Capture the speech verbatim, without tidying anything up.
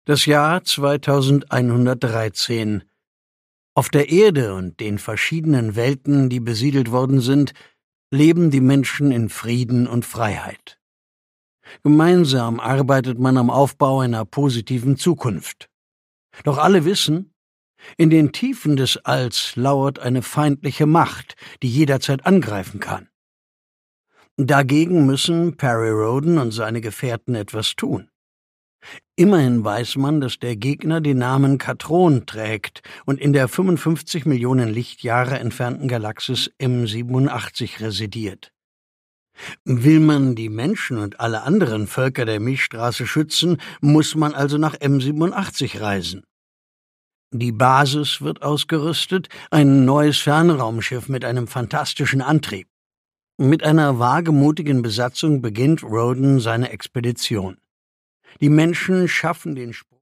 Das Jahr zweitausendeinhundertdreizehn. Auf der Erde und den verschiedenen Welten, die besiedelt worden sind, leben die Menschen in Frieden und Freiheit. Gemeinsam arbeitet man am Aufbau einer positiven Zukunft. Doch alle wissen, in den Tiefen des Alls lauert eine feindliche Macht, die jederzeit angreifen kann. Dagegen müssen Perry Rhodan und seine Gefährten etwas tun. Immerhin weiß man, dass der Gegner den Namen Katron trägt und in der fünfundfünfzig Millionen Lichtjahre entfernten Galaxis M siebenundachtzig residiert. Will man die Menschen und alle anderen Völker der Milchstraße schützen, muss man also nach M siebenundachtzig reisen. Die Basis wird ausgerüstet, ein neues Fernraumschiff mit einem fantastischen Antrieb. Mit einer wagemutigen Besatzung beginnt Rhodan seine Expedition. Die Menschen schaffen den Sprung